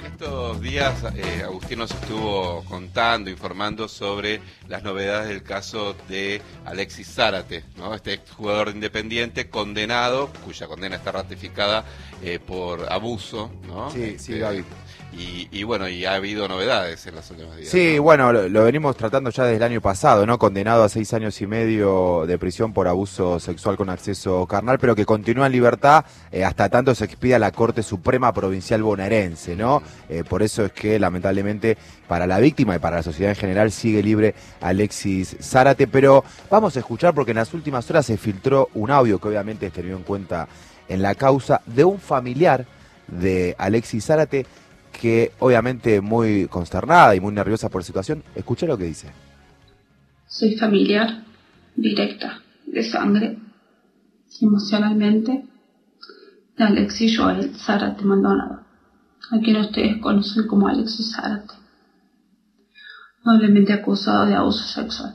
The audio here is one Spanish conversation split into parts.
Estos días Agustín nos estuvo contando, informando sobre las novedades del caso de Alexis Zárate, ¿no? Este exjugador de Independiente condenado, cuya condena está ratificada por abuso, ¿no? Sí, Gaby. Y bueno, y ha habido novedades en los últimos días. Sí, ¿no? bueno, lo venimos tratando ya desde el año pasado, ¿no? Condenado a 6 años y medio de prisión por abuso sexual con acceso carnal, pero que continúa en libertad hasta tanto se expida la Corte Suprema Provincial Bonaerense, ¿no? Por eso es que, lamentablemente, para la víctima y para la sociedad en general sigue libre Alexis Zárate, pero vamos a escuchar porque en las últimas horas se filtró un audio que obviamente es tenido en cuenta en la causa de un familiar de Alexis Zárate, que obviamente muy consternada y muy nerviosa por la situación. Escucha lo que dice. Soy familiar, directa, de sangre, emocionalmente, de Alexis Joel Zárate Maldonado, a quien ustedes conocen como Alexis Zárate, doblemente acusado de abuso sexual.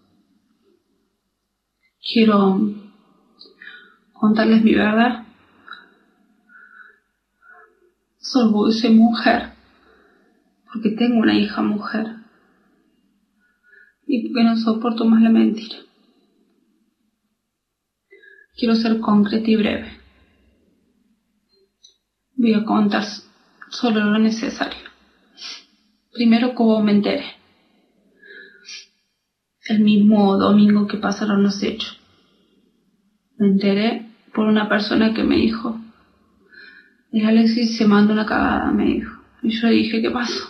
Quiero contarles mi verdad. Soy mujer, porque tengo una hija mujer, y porque no soporto más la mentira. Quiero ser concreta y breve. Voy a contar solo lo necesario. Primero, cómo me enteré. El mismo domingo que pasaron los hechos. Me enteré por una persona que me dijo: el Alexis se mandó una cagada, me dijo. Y yo dije: ¿qué pasó?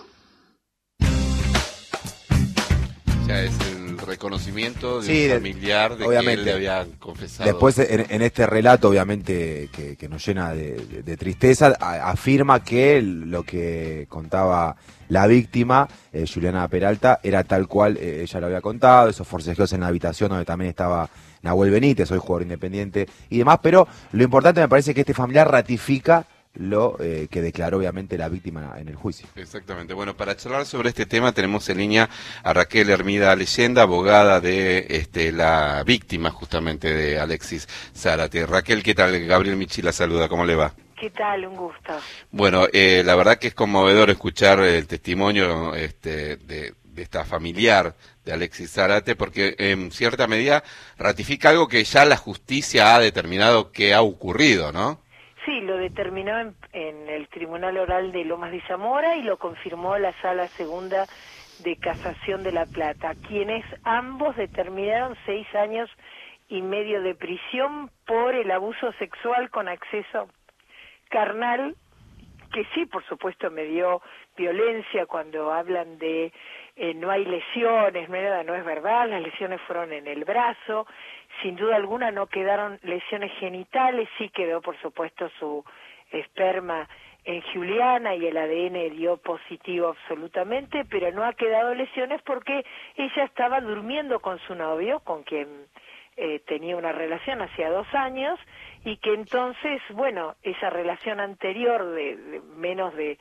O sea, es el reconocimiento de Sí, un familiar de obviamente. que él le había confesado. Después, en este relato, obviamente, que nos llena de tristeza, afirma que lo que contaba la víctima, Juliana Peralta, era tal cual ella lo había contado, esos forcejeos en la habitación donde también estaba Nahuel Benítez, hoy jugador independiente y demás, pero lo importante me parece que este familiar ratifica lo que declaró obviamente la víctima en el juicio. Exactamente. Bueno, para charlar sobre este tema tenemos en línea a Raquel Hermida Leyenda, abogada de la víctima justamente de Alexis Zárate. Raquel, ¿qué tal? Gabriel Michi la saluda, ¿cómo le va? ¿Qué tal? Un gusto. Bueno, la verdad que es conmovedor escuchar el testimonio de esta familiar de Alexis Zárate, porque en cierta medida ratifica algo que ya la justicia ha determinado que ha ocurrido, ¿no? Sí, lo determinó en el Tribunal Oral de Lomas de Zamora y lo confirmó la Sala Segunda de Casación de La Plata, quienes ambos determinaron 6 años y medio de prisión por el abuso sexual con acceso carnal, que sí, por supuesto, me dio violencia cuando hablan de no hay lesiones, no es verdad, las lesiones fueron en el brazo, sin duda alguna no quedaron lesiones genitales, sí quedó por supuesto su esperma en Juliana y el ADN dio positivo absolutamente, pero no ha quedado lesiones porque ella estaba durmiendo con su novio, con quien tenía una relación hacía 2 años, y que entonces, bueno, esa relación anterior de menos de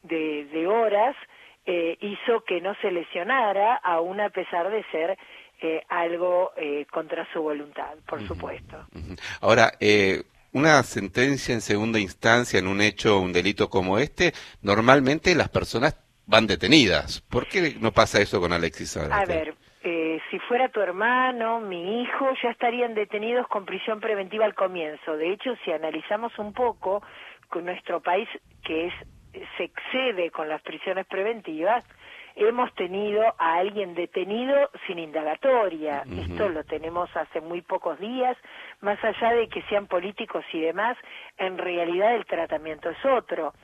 horas hizo que no se lesionara, aún a pesar de ser algo contra su voluntad, por supuesto. Ahora, una sentencia en segunda instancia en un hecho, un delito como este, normalmente las personas van detenidas. ¿Por qué no pasa eso con Alexis Zárate? A ver, si fuera tu hermano, mi hijo, ya estarían detenidos con prisión preventiva al comienzo. De hecho, si analizamos un poco con nuestro país, que se excede con las prisiones preventivas, hemos tenido a alguien detenido sin indagatoria. Esto lo tenemos hace muy pocos días, más allá de que sean políticos y demás, en realidad el tratamiento es otro.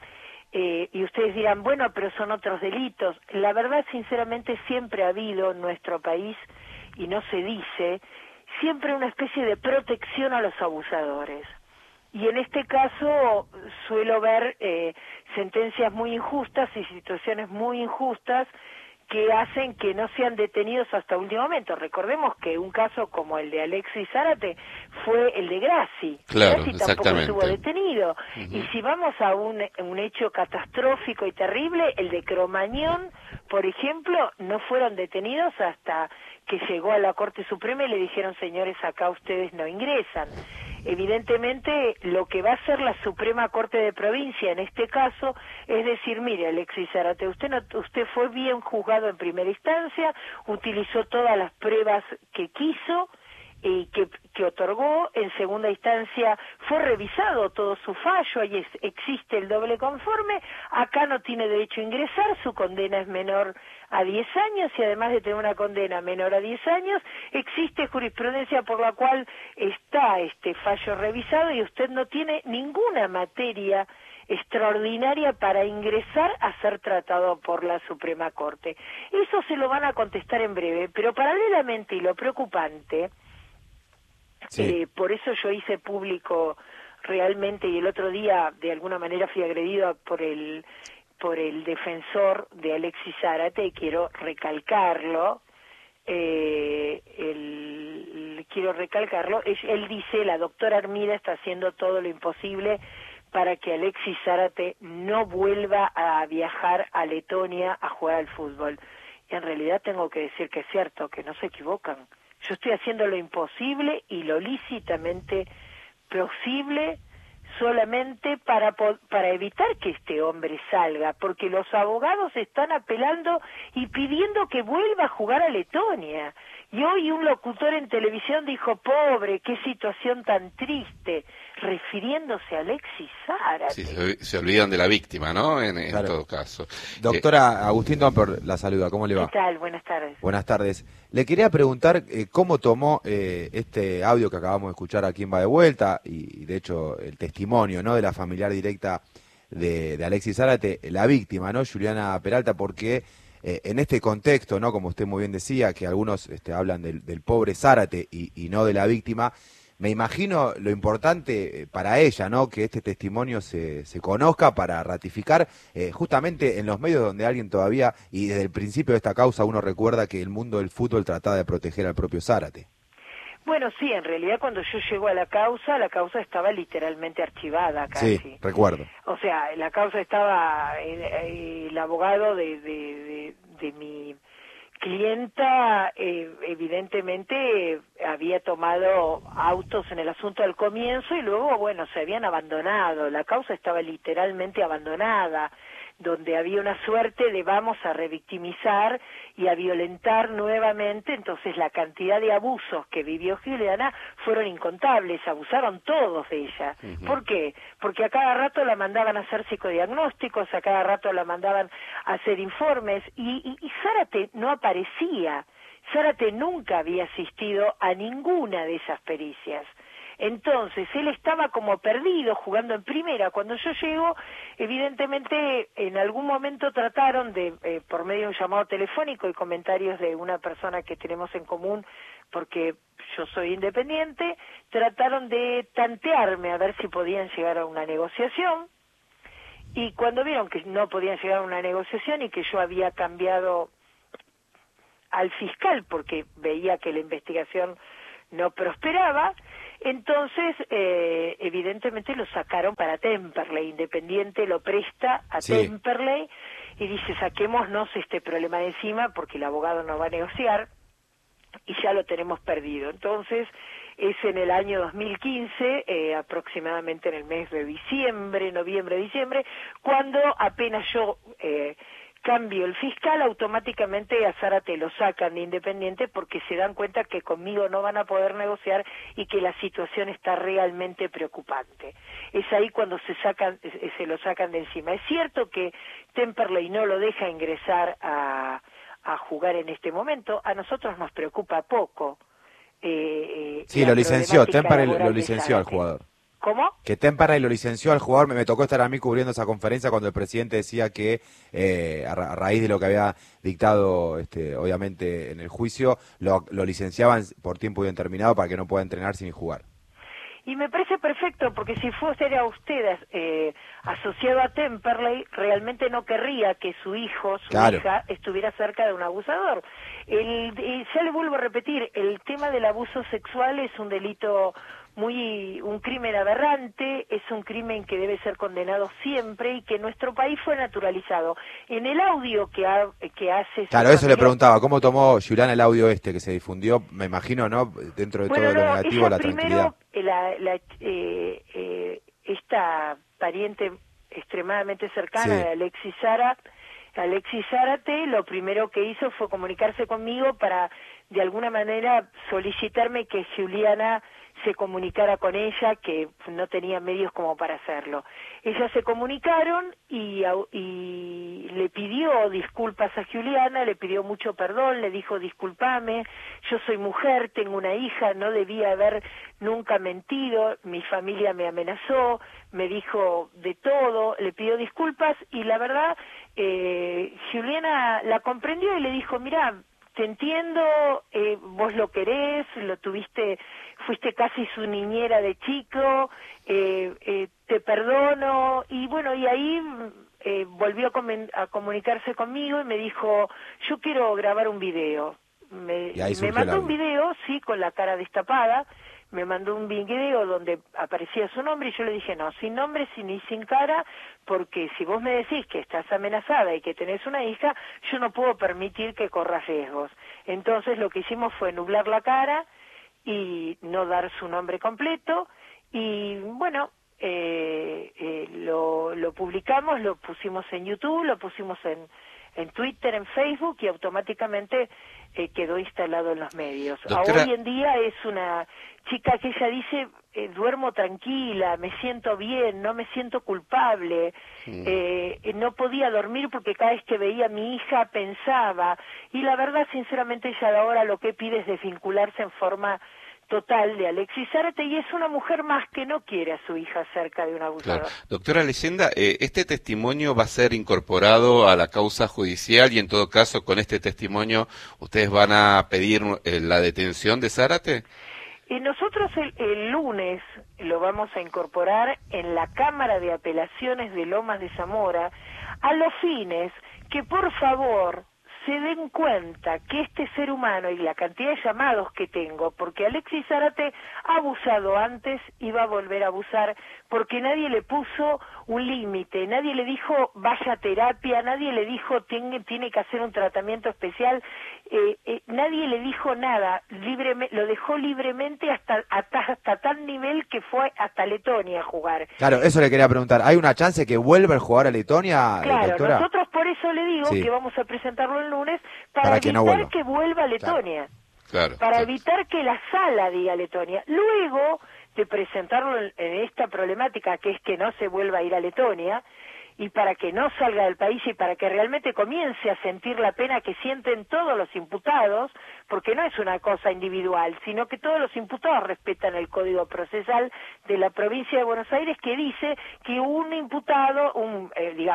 Y ustedes dirán, bueno, pero son otros delitos. La verdad, sinceramente, siempre ha habido en nuestro país, y no se dice, siempre una especie de protección a los abusadores. Y en este caso suelo ver sentencias muy injustas y situaciones muy injustas que hacen que no sean detenidos hasta último momento. Recordemos que un caso como el de Alexis Zárate fue el de Grassi. Claro, Grassi tampoco exactamente. estuvo detenido. Y si vamos a un hecho catastrófico y terrible, el de Cromañón, por ejemplo, no fueron detenidos hasta que llegó a la Corte Suprema y le dijeron, señores, acá ustedes no ingresan. Evidentemente, lo que va a hacer la Suprema Corte de Provincia en este caso es decir, mire, Alexis Zárate, usted fue bien juzgado en primera instancia, utilizó todas las pruebas que quiso y que otorgó, en segunda instancia fue revisado todo su fallo, ahí existe el doble conforme, acá no tiene derecho a ingresar, su condena es menor a 10 años y además de tener una condena menor a 10 años, existe jurisprudencia por la cual está este fallo revisado y usted no tiene ninguna materia extraordinaria para ingresar a ser tratado por la Suprema Corte. Eso se lo van a contestar en breve, pero paralelamente, y lo preocupante, sí. Por eso yo hice público realmente, y el otro día de alguna manera fui agredida por el defensor de Alexis Zárate, y quiero recalcarlo, él dice, la doctora Armida está haciendo todo lo imposible para que Alexis Zárate no vuelva a viajar a Letonia a jugar al fútbol. Y en realidad tengo que decir que es cierto, que no se equivocan. Yo estoy haciendo lo imposible y lo lícitamente posible solamente para evitar que este hombre salga, porque los abogados están apelando y pidiendo que vuelva a jugar a Letonia. Y hoy un locutor en televisión dijo, pobre, qué situación tan triste, refiriéndose a Alexis Zárate. Sí, se olvidan de la víctima, ¿no? En Claro. todo caso. Doctora Agustín Domper la saluda, ¿cómo le va? ¿Qué tal? Buenas tardes. Buenas tardes. Le quería preguntar cómo tomó este audio que acabamos de escuchar aquí en Va de Vuelta y de hecho el testimonio, ¿no?, de la familiar directa de Alexis Zárate, la víctima, ¿no?, Juliana Peralta, porque en este contexto, ¿no?, como usted muy bien decía, que algunos hablan del pobre Zárate y no de la víctima, me imagino lo importante para ella, ¿no?, que este testimonio se conozca para ratificar justamente en los medios donde alguien todavía, y desde el principio de esta causa uno recuerda que el mundo del fútbol trataba de proteger al propio Zárate. Bueno, sí, en realidad cuando yo llego a la causa estaba literalmente archivada casi. Sí, recuerdo. O sea, la causa estaba, el abogado de mi clienta evidentemente había tomado autos en el asunto al comienzo y luego, bueno, se habían abandonado. La causa estaba literalmente abandonada, donde había una suerte de vamos a revictimizar y a violentar nuevamente. Entonces la cantidad de abusos que vivió Juliana fueron incontables, abusaron todos de ella. Uh-huh. ¿Por qué? Porque a cada rato la mandaban a hacer psicodiagnósticos, a cada rato la mandaban a hacer informes y Zárate no aparecía. Zárate nunca había asistido a ninguna de esas pericias. Entonces, él estaba como perdido jugando en primera. Cuando yo llego, evidentemente, en algún momento trataron de, por medio de un llamado telefónico y comentarios de una persona que tenemos en común, porque yo soy independiente, trataron de tantearme a ver si podían llegar a una negociación. Y cuando vieron que no podían llegar a una negociación y que yo había cambiado al fiscal porque veía que la investigación no prosperaba, entonces evidentemente lo sacaron para Temperley. Independiente lo presta a Temperley y dice, saquémonos este problema de encima porque el abogado no va a negociar y ya lo tenemos perdido. Entonces es en el año 2015, aproximadamente en el mes de noviembre-diciembre, cuando apenas yo cambio el fiscal, automáticamente a Zárate lo sacan de Independiente porque se dan cuenta que conmigo no van a poder negociar y que la situación está realmente preocupante. Es ahí cuando se lo sacan de encima. Es cierto que Temperley no lo deja ingresar a jugar en este momento, a nosotros nos preocupa poco. Sí, lo licenció, Temperley lo licenció al jugador. ¿Cómo? Que Temperley lo licenció al jugador. Me tocó estar a mí cubriendo esa conferencia cuando el presidente decía que a raíz de lo que había dictado obviamente en el juicio, lo licenciaban por tiempo indeterminado para que no pueda entrenarse ni jugar. Y me parece perfecto, porque si fuera usted asociado a Temperley, realmente no querría que su hijo, hija, estuviera cerca de un abusador. Ya le vuelvo a repetir, el tema del abuso sexual es un delito un crimen aberrante, es un crimen que debe ser condenado siempre y que en nuestro país fue naturalizado. En el audio que hace... Claro, eso le preguntaba, ¿cómo tomó Juliana el audio que se difundió? Me imagino, ¿no? Dentro de todo lo negativo, la tranquilidad. Esta pariente extremadamente cercana de Alexis Zárate, lo primero que hizo fue comunicarse conmigo para, de alguna manera, solicitarme que Juliana se comunicara con ella, que no tenía medios como para hacerlo. Ellas se comunicaron y le pidió disculpas a Juliana, le pidió mucho perdón, le dijo: discúlpame, yo soy mujer, tengo una hija, no debía haber nunca mentido, mi familia me amenazó, me dijo de todo, le pidió disculpas y la verdad Juliana la comprendió y le dijo: mirá, te entiendo, vos lo querés, fuiste casi su niñera de chico, te perdono, y bueno, y ahí volvió a comunicarse conmigo y me dijo: yo quiero grabar un video. Me mandó un video, sí, con la cara destapada, me mandó un video donde aparecía su nombre y yo le dije: no, sin nombre ni sin cara, porque si vos me decís que estás amenazada y que tenés una hija, yo no puedo permitir que corras riesgos. Entonces lo que hicimos fue nublar la cara y no dar su nombre completo y bueno, lo publicamos, lo pusimos en YouTube, lo pusimos en Twitter, en Facebook y automáticamente quedó instalado en los medios. Doctora... Hoy en día es una chica que ella dice: duermo tranquila, me siento bien, no me siento culpable, no podía dormir porque cada vez que veía a mi hija pensaba, y la verdad, sinceramente, ella ahora lo que pide es desvincularse en forma total de Alexis Zárate, y es una mujer más que no quiere a su hija cerca de un abusador. Claro. Doctora Leyenda, ¿este testimonio va a ser incorporado a la causa judicial y en todo caso con este testimonio ustedes van a pedir la detención de Zárate? Nosotros el lunes lo vamos a incorporar en la Cámara de Apelaciones de Lomas de Zamora a los fines que, por favor, se den cuenta que este ser humano y la cantidad de llamados que tengo, porque Alexis Zárate ha abusado antes y va a volver a abusar, porque nadie le puso un límite, nadie le dijo vaya a terapia, nadie le dijo tiene que hacer un tratamiento especial, nadie le dijo nada, lo dejó libremente hasta tal nivel que fue hasta Letonia a jugar. Claro, eso le quería preguntar, ¿hay una chance que vuelva a jugar a Letonia, claro, doctora? Nosotros por eso le digo que vamos a presentarlo el lunes para que evitar no vuelva. que vuelva a Letonia. Claro, para evitar que la sala diga Letonia. Luego de presentarlo en esta problemática, que es que no se vuelva a ir a Letonia, y para que no salga del país y para que realmente comience a sentir la pena que sienten todos los imputados, porque no es una cosa individual, sino que todos los imputados respetan el Código Procesal de la provincia de Buenos Aires, que dice que un imputado, un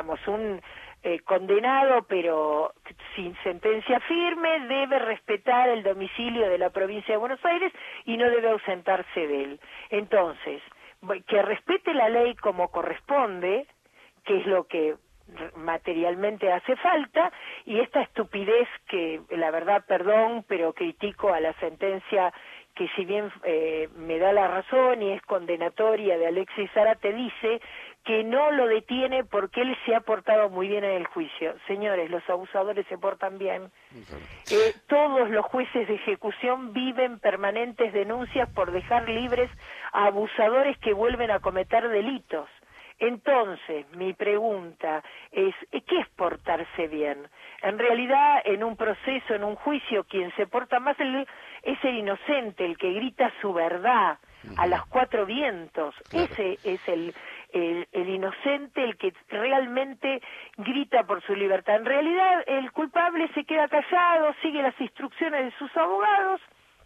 condenado pero sin sentencia firme debe respetar el domicilio de la provincia de Buenos Aires y no debe ausentarse de él. Entonces, que respete la ley como corresponde, que es lo que materialmente hace falta, y esta estupidez que, la verdad, perdón, pero critico a la sentencia que, si bien me da la razón y es condenatoria de Alexis Zárate, dice que no lo detiene porque él se ha portado muy bien en el juicio. Señores, los abusadores se portan bien. Todos los jueces de ejecución viven permanentes denuncias por dejar libres a abusadores que vuelven a cometer delitos. Entonces, mi pregunta es, ¿qué es portarse bien? En realidad, en un proceso, en un juicio, quien se porta más es el inocente, el que grita su verdad a los cuatro vientos. Claro. Ese es el inocente, el que realmente grita por su libertad. En realidad, el culpable se queda callado, sigue las instrucciones de sus abogados,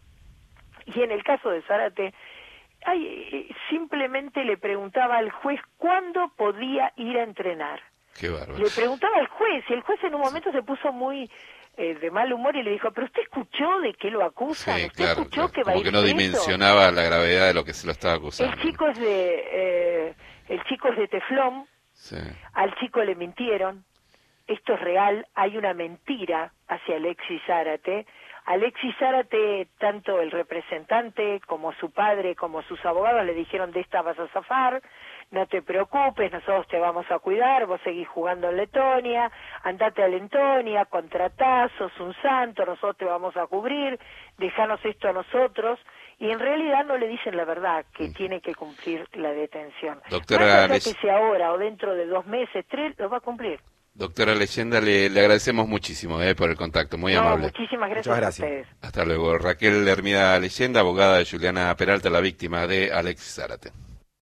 y en el caso de Zárate, simplemente le preguntaba al juez cuándo podía ir a entrenar. Qué bárbaro. Le preguntaba al juez, y el juez en un momento se puso muy de mal humor y le dijo: ¿pero usted escuchó de qué lo acusan? Sí, ¿Usted claro, escuchó que va como a ir que no preso? dimensionaba la gravedad de lo que se lo estaba acusando. El chico es de Teflón, sí. Al chico le mintieron, esto es real, hay una mentira hacia Alexis Zárate, Alexis Zárate, tanto el representante como su padre, como sus abogados le dijeron: de esta vas a zafar, no te preocupes, nosotros te vamos a cuidar, vos seguís jugando en Letonia, andate a Letonia, contratá, sos un santo, nosotros te vamos a cubrir, dejanos esto a nosotros. Y en realidad no le dicen la verdad, que tiene que cumplir la detención. Doctora, no sé que sea ahora o dentro de 2 meses, 3, lo va a cumplir. Doctora Leyenda, le agradecemos muchísimo por el contacto, muy amable. Muchísimas gracias, Muchas gracias a ustedes. Hasta luego. Raquel Hermida Leyenda, abogada de Juliana Peralta, la víctima de Alexis Zárate.